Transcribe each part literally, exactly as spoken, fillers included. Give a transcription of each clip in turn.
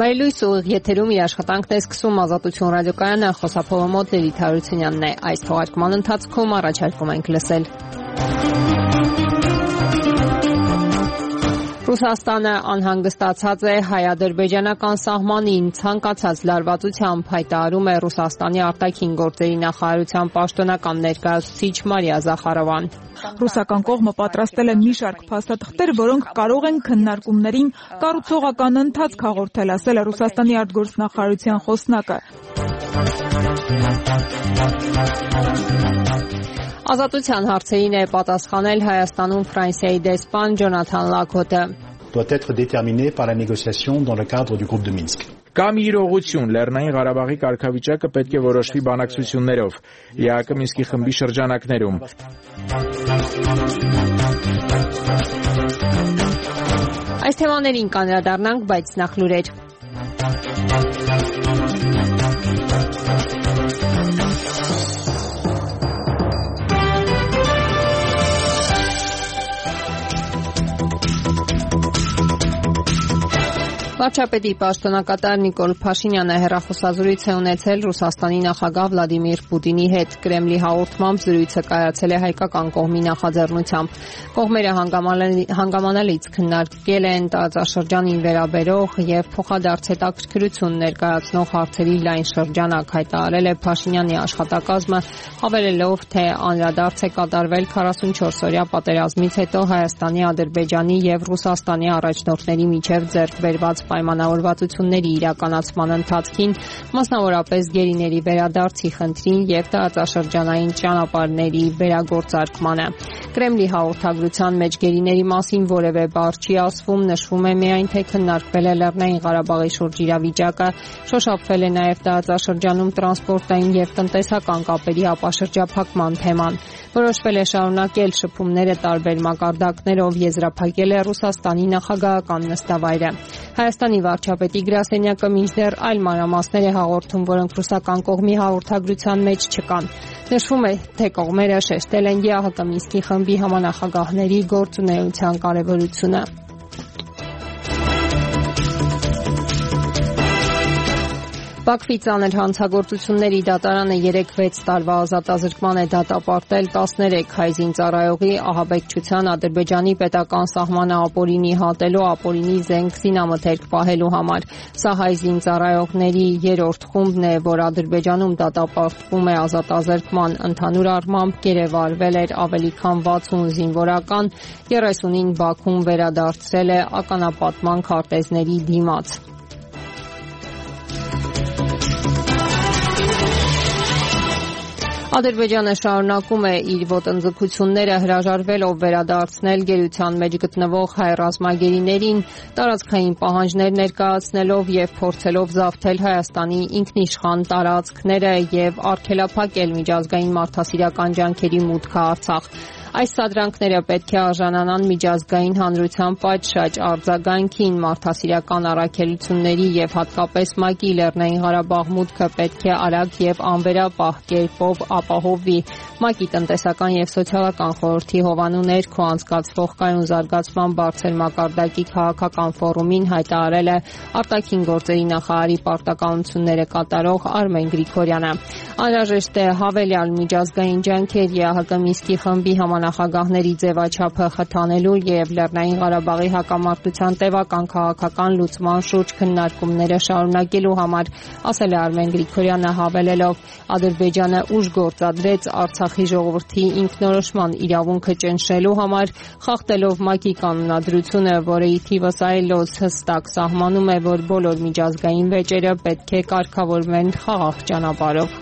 Մայրլույս ուղիղ եթերում իր աշխատանքն է սկսում Ազատություն ռադիոկայանը, խոսափողը մոտ Լիլիթ Հարությունյանն է։ Այս թողարկման ընթացքում առաջարկում ենք լսել. Ռուսաստանը անհանգստացած է հայ-ադրբեջանական սահմանին, ցանկացած լարվածությամբ, հայտարարում է Ռուսաստանի արտաքին գործերի նախարարության պաշտոնական ներկայացուցիչ Մարիա Զախարովան։ Ռուսական կողմը պատրաստել է մի շարք փաստաթղթեր, որոնք կարող են քննարկումներին կառուցողական ընթացք հաղորդել, ասել է Ռուսաստանի արտգործնախարարության խոսնակը։ Ազատության հարցերին է պատասխանել Հայաստանում Ֆրանսիայի դեսպան Ջոնաթան Լաքոթը։ Doit être déterminé par la négociation dans le cadre du groupe de Minsk. Կամ իրողություն, Լեռնային Ղարաբաղի կարգավիճակը պետք է որոշվի բանակցություններով, ԵԱՀԿ Մինսկի խմբի շրջանակներում։ Այս թեմաներին կանդրադառնանք, բայց նախ լուրեր։ Վարչապետի պաշտոնակատար Նիկոլ Փաշինյանը հեռախոսազրույց է ունեցել Ռուսաստանի նախագահ Վլադիմիր Պուտինի հետ։ Կրեմլի հաղորդմամբ զրույցը կայացել է հայկական կողմի նախաձեռնությամբ։ Կողմերը հանգամանալից քննարկել են տարածաշրջանին վերաբերող եւ փոխադարձ հետաքրքրություն ներկայացնող հարցերի լայն շրջանակ, հայտարարել է Փաշինյանի աշխատակազմը, հավելելով, թե անդրադարձ է կատարվել քառասունչորս օրյա պատերազմից հետո Հայաստանի, Ադրբեջանի եւ Ռուսաստանի առաջնորդների միջև ձեռք բերված պայմանավորվածությունների իրականացման ընթացքին, մասնավորապես գերիների վերադարձի խնդրին եւ տարածաշրջանային ճանապարհների վերագործարկմանը։ Կրեմլի հաղորդագրության մեջ գերիների մասին որևէ բառ չի ասվում, նշվում է միայն, թե քննարկվել է Լեռնային Ղարաբաղի շուրջ իրավիճակը, շոշափվել է նաեւ տարածաշրջանում տրանսպորտային եւ տնտեսական կապերի ապաշրջափակման թեման։ Որոշվել է շարունակել շփումները տարբեր մակարդակներով, եզրափակել է Ռուսաստանի նախագահական նստավայրը։ Հայաստանի վարչապետի գրասենյակը մինչդեռ այլ մանրամասներ է հաղորդում, որոնք ռուսական կողմի հաղորդագրության մեջ չկան։ Նշվում է, թե կողմերը շեշտել են ԵԱՀԿ Մինսկի խմբի համանախագահների գործունեության կարևորությունը։ Բաքվի ծանր հանցագործությունների դատարանը երեկ վեց տարվա ազատազրկման է դատապարտել տասներեք հայ զինծառայողի ահաբեկչության Ադրբեջանի պետական սահմանը ապօրինի հատելու, ապօրինի զենք զինամթերք պահելու համար։ Սա հայ զինծառայողների երրորդ խումբն է, որ Ադրբեջանում դատապարտվում է ազատազրկման։ Ընդհանուր առմամբ գերեվարվել էր ավելի քան վաթսուն զինվորական, երեսունին Բաքուն վերադարձրել է ականապատման քարտեզների դիմաց։ Ադրբեջանը շարունակում է իր ոտնձգությունները, հրաժարվելով վերադարձնել գերության մեջ գտնվող հայ ռազմագերիներին, տարածքային պահանջներ ներկայացնելով եւ փորձելով զավթել Հայաստանի ինքնիշխան տարածքները եւ արգելափակել միջազգային մարդասիրական ջանքերի մուտքը Արցախ։ Այս սադրանքները պետք է արժանանան միջազգային հանրության պատշաճ արձագանքին, մարդասիրական առաքելությունների եւ հատկապես ՄԱԿ-ի Լեռնային Ղարաբաղ մուտքը պետք է արագ եւ անվերապահ կերպով ապահովվի։ ՄԱԿ-ի տնտեսական եւ սոցիալական խորհրդի հովանու ներքո անցկացվող կայուն զարգացման բարձր մակարդակի քաղաքական ֆորումին հայտարարել է արտաքին գործերի նախարարի պարտականությունները կատարող Արմեն Գրիգորյանը։ Անհրաժեշտ է հավելյալ միջազգային ջանքեր ԵԱՀԿ Մինսկի խմբի համանախագահների ձևաչափը խթանելու եւ Լեռնային Ղարաբաղի հակամարտության տևական քաղաքական լուծման շուրջ քննարկումները շարունակելու համար, ասել է Արմեն Գրիգորյանը, հավելելով, Ադրբեջանը ուժ գործադրեց Արցախի ժողովրդի ինքնորոշման իրավունքը ճնշելու համար, խախտելով ՄԱԿ-ի կանոնադրությունը, որը ի թիվս այլոց հստակ սահմանում է, որ բոլոր միջազգային վեճերը պետք է կարգավորվեն խաղաղ ճանապարհով։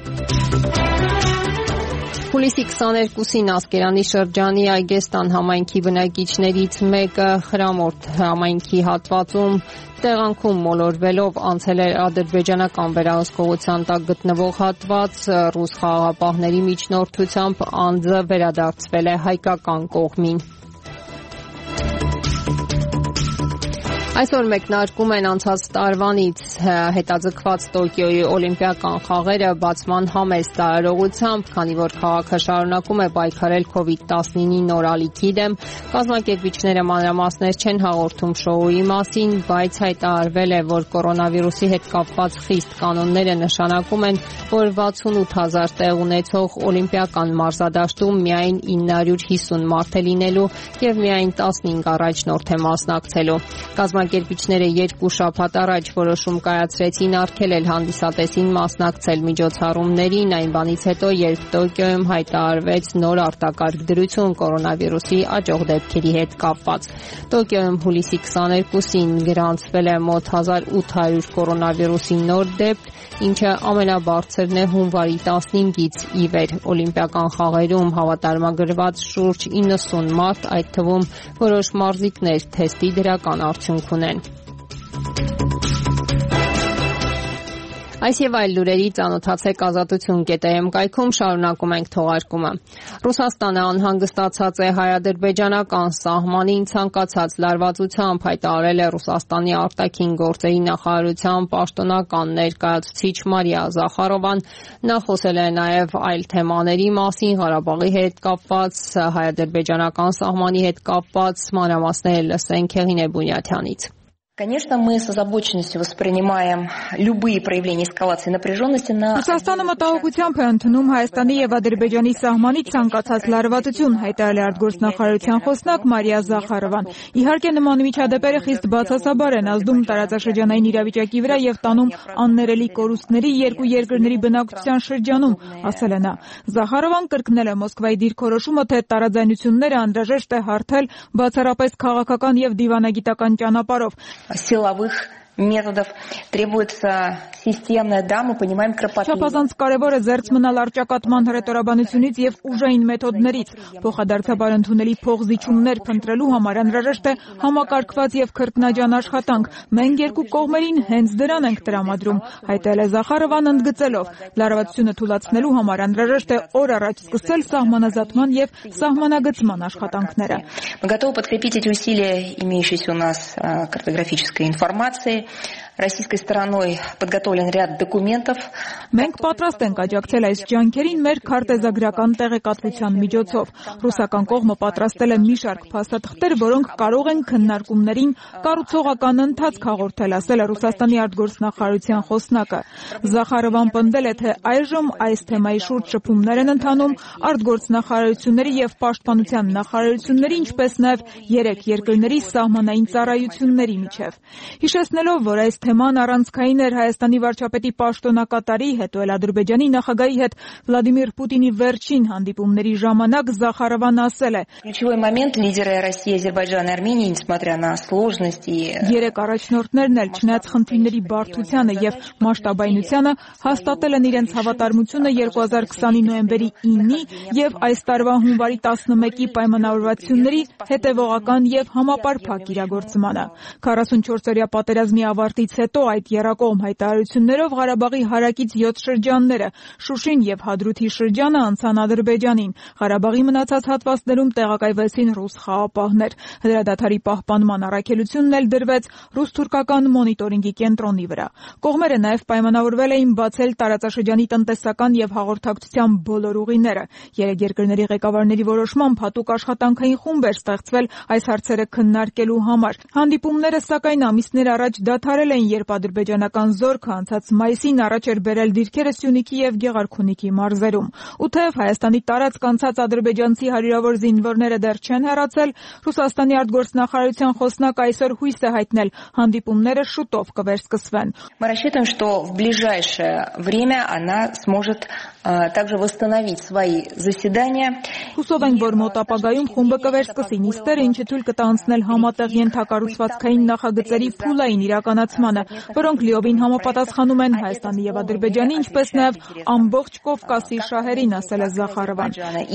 Հուլիսի քսաներկուսին Ասկերանի շրջանի Այգեստան համայնքի բնակիչներից մեկը Խրամորդ համայնքի հատվածում տեղանքում մոլորվելով անցել էր ադրբեջանական վերահսկողության տակ գտնվող հատված, ռուս խաղաղապահների միջնորդությամբ անձը վերադարձվել է հայկական կողմին։ Այսօր մեկնարկում են անցած տարվանից հետաձգված Տոկիոյի օլիմպիական խաղերը բացման համեստ արարողությամբ, քանի որ քաղաքը շարունակում է պայքարել քովիդ տասնինի նոր ալիքի դեմ։ Կազմակերպիչները մանրամասներ չեն հաղորդում շոուի մասին, բայց հայտարարվել է, որ կորոնավիրուսի հետ կապված խիստ կանոնները նշանակում են, որ վաթսունութ հազար տեղ ունեցող օլիմպիական մարզադաշտում միայն ինը հարյուր հիսուն մարդ է լինելու եւ միայն տասնհինգ առաջնորդ է մասնակցելու։ Կազմակերպիչները երկու շաբաթ առաջ որոշում կայացրեցին արգելել հանդիսատեսին մասնակցել միջոցառումներին այն բանից հետո, երբ Տոկիոյում հայտարարվեց նոր արտակարգ դրություն կորոնավիրուսի աճող դեպքերի հետ կապված։ Տոկիոյում հուլիսի քսաներկուսին գրանցվել է մոտ հազար ութ հարյուր կորոնավիրուսի նոր դեպք, ինչը ամենաբարձրն է հունվարի տասնհինգից ի վեր։ Օլիմպիական խաղերում հավատարմագրված շուրջ իննսուն մարդ, այդ թվում որոշ մարզիկներ թեստի դրական արդյունք ունեն։ Այս եւ այլ լուրերի ծանոթացեք ազատություն կետ էմ կայքում, շարունակում ենք թողարկումը։ Ռուսաստանը անհանգստացած է հայ-ադրբեջանական սահմանին ցանկացած լարվածությամբ, հայտարարել է Ռուսաստանի արտաքին գործերի նախարարության պաշտոնական ներկայացուցիչ Մարիա Զախարովան։ Նա խոսել է նաեւ այլ թեմաների մասին, Ղարաբաղի հետ կապված, հայ-ադրբեջանական սահմանի հետ կապված, մանրամասները լսենք Հեղինե Բունյաթյանից։ Конечно, мы с озабоченностью воспринимаем любые проявления эскалации напряженности на... Ռուսաստանը մտահոգությամբ է ընդունում Հայաստանի եւ Ադրբեջանի սահմանի ցանկացած լարվածություն, հայտարարել է արտգործնախարարության խոսնակ Մարիա Զախարովան։ Իհարկե նման միջադեպերը խիստ բացասաբար են ազդում տարածաշրջանային իրավիճակի վրա եւ տանում աններելի կորուստների երկու երկրների բնակչության шրջանում, ասել է նա։ Զախարովան կրկնել է Մոսկվայի դիրքորոշումը, թե տարաձայնությունները անհրաժեշտ է հարթել բացառապես քաղաքական եւ դիվանագիտական ճանապարհով։ Силовых методов требуется системная, да, мы понимаем кропотливость. Չափազանց կարևոր է զերծ մնալ առճակատման հրետորաբանությունից եւ ուժային մեթոդներից։ Փոխադարձաբար ընդունելի փոխզիջումներ փնտրելու համար անհրաժեշտ է համակարգված եւ քրտնաջան աշխատանք։ Մենք երկու կողմերին հենց դրան ենք տրամադրում, հայտնել է Զախարովան ընդգծելով։ Լարվածությունը թույլատնելու համար անհրաժեշտ է օր առաջ սկսել սահմանազատման եւ սահմանագծման աշխատանքները։ Мы готовы подкрепить эти усилия имеющейся у нас картографической информацией. Российской стороной подготовлен ряд документов. Մենք պատրաստ ենք աջակցել այս ջանքերին մեր քարտեզագրական տեղեկատվության միջոցով։ Ռուսական կողմը պատրաստել է մի շարք փաստաթղթեր, որոնք կարող են քննարկումներին կառուցողական ընթացք հաղորդել, ասել է Ռուսաստանի արտգործնախարարության խոսնակը։ Զախարովան պնդել է, թե այժմ այս թեմայի շուրջ շփումներ են ընթանում արտգործնախարարությունների եւ պաշտպանության նախարարությունների, ինչպես նաեւ երեք երկրների սահմանային ծառայությունների միջև։ Հիշեցնելով, որ այս թեման առանցքային էր Հայաստանի վարչապետի պաշտոնակատարի, հետո էլ Ադրբեջանի նախագահի հետ Վլադիմիր Պուտինի վերջին հանդիպումների ժամանակ Զախարովան ասել է. Ключевой момент лидеры России, Азербайджана и Армении, несмотря на сложности. Երեք առաջնորդներն էլ չնայած խնդիրների բարդությանը եւ մասշտաբայնությանը հաստատել են իրենց հավատարմությունը երկու հազար քսանի նոյեմբերի ինի եւ այս տարվա հունվարի տասնմեկի պայմանավորվածությունների հետեւողական եւ համապարփակ իրագործմանը։ քառասունչորսօրյա պատերազմի ավարտից հետո այդ եռակողմ հայտարարություններով Ղարաբաղի հարակից յոթ շրջանները, Շուշին եւ Հադրութի շրջանը անցան Ադրբեջանին։ Ղարաբաղի մնացած հատվածներում տեղակայվեցին ռուս խաղապահներ։ Հրադադարի պահպանման առաքելությունն էլ դրվեց ռուս-թուրքական մոնիտորինգի կենտրոնի վրա։ Կողմերը նաեւ պայմանավորվել էին բացել տարածաշրջանի տնտեսական եւ հաղորդակցության բոլոր ուղիները։ Երեք երկրների ղեկավարների որոշմամբ հատուկ աշխատանքային խումբ էր ստեղծվել այս հարցերը քննարկելու համար։ Հանդիպումները սակայն ամիսներ առաջ դադարել էին, երբ ադրբեջանական զորքը անցած մայիսին առաջ էր բերել դիրքերը Սյունիքի եւ Գեղարքունիքի մարզերում։ Ու թեև Հայաստանի տարածք անցած ադրբեջանցի հարյուրավոր զինվորները դեռ չեն հեռացել, Ռուսաստանի արտգործնախարարության խոսնակ այսօր հույս է հայտնել, հանդիպումները շուտով կվերսկսվեն։ Мы рассчитываем, что в ближайшее время она сможет также восстановить свои заседания. Հուսով ենք, որ մոտ ապագայում խումբը կվերսկսի նիստերը, ինչը թույլ կտա անցնել համատեղ ենթակառուցվածքային նախագծերի փուլային իրականացման։ սահմանը, որոնք լիովին համապատասխանում են Հայաստանի եւ Ադրբեջանի, ինչպես նաեւ ամբողջ Կովկասի շահերին, ասել է Զախարովան։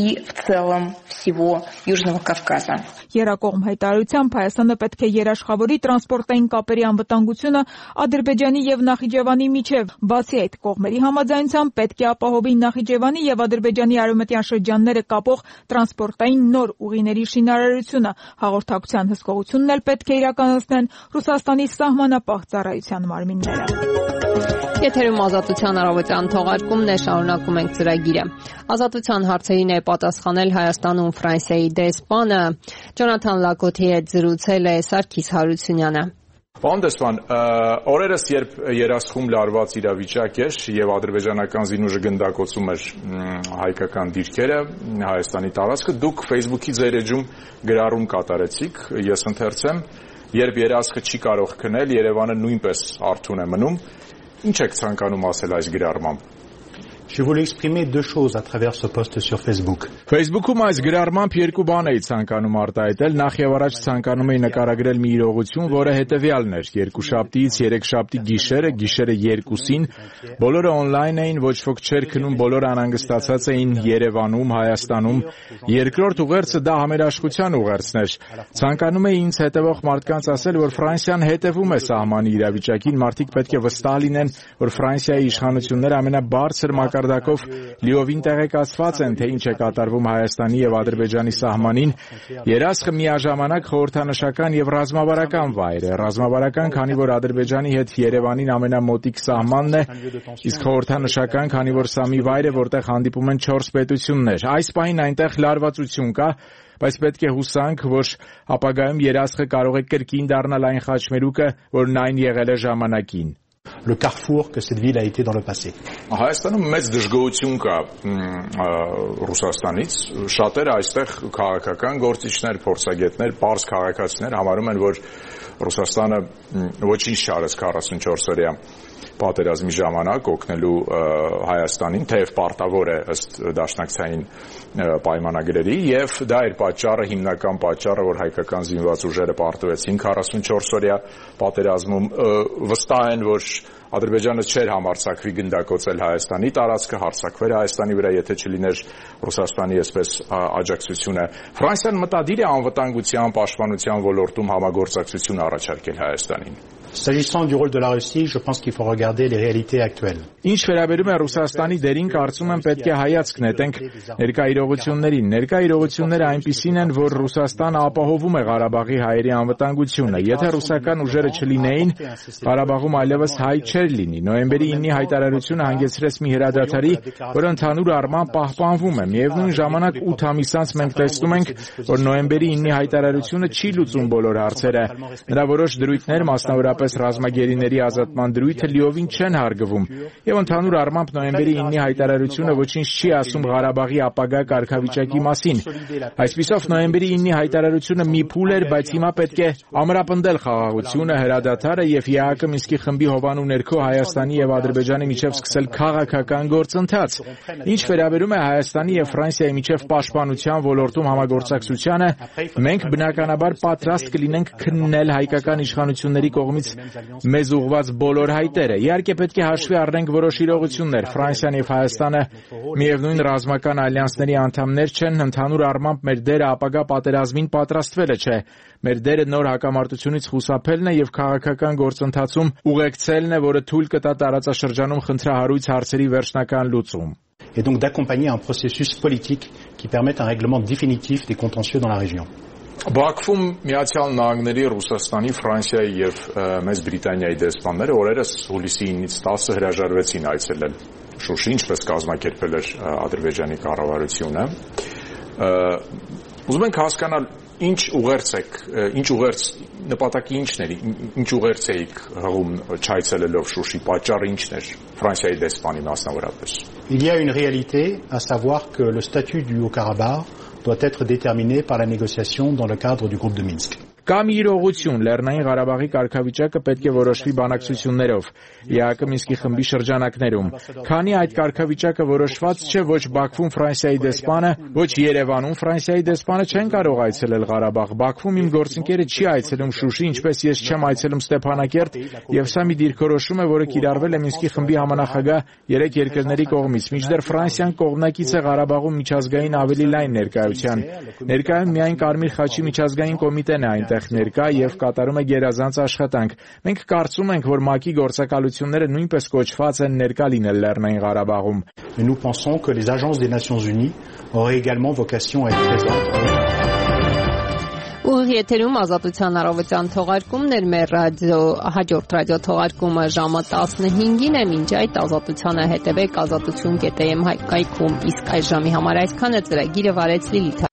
Երակողմ հայտարարությամբ Հայաստանը պետք է երաշխավորի տրանսպորտային կապերի անվտանգությունը Ադրբեջանի եւ Նախիջևանի միջև։ Բացի այդ, կողմերի համաձայնությամբ պետք է ապահովի Նախիջևանի եւ Ադրբեջանի արևմտյան շրջանները կապող տրանսպորտային նոր ուղիների շինարարությունը, հաղորդակցության հսկողությունն էլ պետք է իրականացնեն Ռուսաստանի սահմանապահ ծառայության մարմինները։ Եթերում Ազատության առավոտյան թողարկումն է, շարունակում ենք ծրագիրը։ Ազատության հարցերին է պատասխանել Հայաստանում Ֆրանսիայի դեսպանը։ Ջոնաթան Լակոթի հետ զրուցել է Սարգիս Հարությունյանը։ Պարոն դեսպան, օրերս երբ երասխում լարված իրավիճակ էր եւ ադրբեջանական զինուժը գնդակոծում էր հայկական դիրքերը, Հայաստանի տարածքը, դուք Facebook-ի ձեր էջում գրառում կատարեցիք, ես ընթերցեմ, երբ երասխը չի կարող քնել, Երևանը նույնպես արթուն է մնում, ինչ եք ցանկանում ասել այս գրառմամբ։ Je voulais exprimer deux choses à travers ce post sur Facebook. Facebook-ում այս գրառմամբ երկու բան էի ցանկանում արտահայտել, նախ եւ առաջ ցանկանում էի նկարագրել մի իրողություն, որը հետեւյալն էր. երկուշաբթիից երեքշաբթի գիշերը, գիշերը երկուսին, բոլորը on-line էին, ոչ ոք չէր քնում, բոլորը անհանգստացած էին Երևանում, Հայաստանում։ Երկրորդ ուղերձը դա համերաշխության ուղերձն էր։ Ցանկանում էի ինձ հետևող մարդկանց ասել, որ Ֆրանսիան հետևում է սահմանի իրավիճակին, մարդիկ պետք է վստահ լինեն, որ Ֆրանսիայի իշխանությունները ամենաբարձր մակարդակով լիովին տեղեկացված են, թե ինչ է կատարվում Հայաստանի եւ Ադրբեջանի սահմանին։ Երասխը միաժամանակ խորհրդանշական եւ ռազմավարական վայր է։ Ռազմավարական, քանի որ Ադրբեջանի հետ Երևանին ամենամոտիկ սահմանն է, իսկ խորհրդանշական, քանի որ սա մի վայր է, որտեղ հանդիպում են չորս պետություններ։ Այս պահին այնտեղ լարվածություն կա, բայց պետք է հուսանք, որ ապագայում երասխը կարող է կրկին դառնալ այն խաչմերուկը, որն այն եղել է ժամանակին։ Le carrefour que cette ville a été dans le passé. Հայաստանում մեծ դժգոհություն կա Ռուսաստանից, շատերը այստեղ քաղաքական գործիչներ, փորձագետներ, պարզ քաղաքացիներ համարում են, որ Ռուսաստանը ոչինչ չարեց քառասունչորս օրյա պատերազմի ժամանակ օգնելու Հայաստանին, թեև պարտավոր է ըստ դաշնակցային պայմանագրերի, եւ դա էր պատճառը, հիմնական պատճառը, որ հայկական զինված ուժերը պարտվեցին քառասունչորս օրյա պատերազմում, վստահ են, որ Ադրբեջանը չէր համարձակվի գնդակոծել Հայաստանի տարածքը, հարձակվեր Հայաստանի վրա, եթե չլիներ Ռուսաստանի այսպես աջակցությունը։ Ֆրանսիան մտադիր է անվտանգության, պաշտպանության ոլորտում համագործակցություն առաջարկել Հայաստանին։ S'agissant du rôle de la Russie, je pense qu'il faut regarder les réalités actuelles. Ինչ վերաբերում է Ռուսաստանի դերին, կարծում եմ պետք է հայացք նետենք ներկա իրողություններին։ Ներկա իրողությունները այնպիսին են, որ Ռուսաստանը ապահովում է Ղարաբաղի հայերի անվտանգությունը։ Եթե ռուսական ուժերը չլինեին, Ղարաբաղում այլևս հայ չէր լինի։ Նոյեմբերի ինը հայտարարությունը հանգեցրեց մի հրադադարի, որը ընդհանուր առմամբ պահպանվում է։ Միևնույն ժամանակ ութ ամիս անց մենք տեսնում ենք, որ նոյեմբերի ինը հայտարարությունը չի լուծում բոլոր հարցերը։ Նրա որոշ դրույթներ, մասնավորապես ռազմագերիների ազատման դրույթը լիովին չեն հարգվում, եւ ընդհանուր առմամբ նոյեմբերի ինը հայտարարությունը ոչինչ չի ասում Ղարաբաղի ապագա կարգավիճակի մասին։ Այսպիսով նոյեմբերի ինը հայտարարությունը մի փուլ էր, բայց հիմա պետք է ամրապնդել խաղաղությունը, հրադադարը եւ ԵԱՀԿ Մինսկի խմբի հովանու ներքո Հայաստանի եւ Ադրբեջանի միջև սկսել քաղաքական գործընթաց։ Ինչ վերաբերում է Հայաստանի եւ Ֆրանսիայի միջև պաշտպանության ոլորտում համագործակցությանը, մենք բնականաբար պատրաստ կլինենք քննել հայկական իշխանությունների կողմից մեզ ուղղված բոլոր հայտերը։ Իհարկե պետք է հաշվի առնենք որոշ իրողություններ։ Ֆրանսիան եւ Հայաստանը միևնույն ռազմական ալյանսների անդամներ չեն, ընդհանուր առմամբ մեր դերը ապագա պատերազմին պատրաստվելը չէ։ Մեր դերը նոր հակամարտությունից խուսափելն է եւ քաղաքական գործընթացում ուղեկցելն է, որը թույլ կտա տարածաշրջանում խնդրահարույց հարցերի վերջնական լուծում։ Et donc d'accompagner un processus politique qui permette un règlement définitif des contentieux dans la région. Բաքվում Միացյալ Նահանգների, Ռուսաստանի, Ֆրանսիայի եւ Մեծ Բրիտանիայի դեսպանները օրերս հուլիսի ինից տասը հրաժարվեցին այցելել Շուշի, ինչպես կազմակերպել էր Ադրբեջանի կառավարությունը։ Ուզում ենք հասկանալ ինչ ուղերձ եք, ինչ ուղերձ նպատակի ինչն էր, ինչ ուղերձ եք հղում չայցելելով Շուշի, պատճառը ինչն էր Ֆրանսիայի դեսպանի մասնավորապես։ Il y a une réalité, à savoir que le statut du Haut-Karabakh doit être déterminé par la négociation dans le cadre du groupe de Minsk. Կա մի իրողություն, Լեռնային Ղարաբաղի կարգավիճակը պետք է որոշվի բանակցություններով, ԵԱՀԿ Մինսկի խմբի շրջանակներում։ Քանի այդ կարգավիճակը որոշված չէ, ոչ Բաքվում Ֆրանսիայի դեսպանը, ոչ Երևանում Ֆրանսիայի դեսպանը չեն կարող այցելել Ղարաբաղ։ Բաքվում իմ գործընկերը չի այցելում Շուշի, ինչպես ես չեմ այցելում Ստեփանակերտ, եւ սա մի դիրքորոշում է, որը կիրառվել է Մինսկի խմբի համանախագահ երեք երկրների կողմից։ Մինչդեռ Ֆրանսիան կողմնակից է Ղարաբաղում միջազգային ավելի լայն ներկայության։ Ներկայում միայն Կարմիր խաչի միջազգային կոմիտեն է այնտեղ ներկա եւ կատարում է գերազանց աշխատանք։ Մենք կարծում ենք, որ ՄԱԿ-ի գործակալությունները նույնպես կոչված են ներկա լինել Լեռնային Ղարաբաղում։ Nous pensons que les agences des Nations Unies auraient également vocation à être présentes. Ուղիղ եթերում Ազատության առավոտյան թողարկումներ, մեր ռադիո հաջորդ ռադիո թողարկումը ժամը տասնհինգին է, մինչ այդ Ազատությանը հետևեք ազատություն կետ էմ կայքում, իսկ այս ժամի համար այսքանը ծրագիրը վարեց Լիլիթ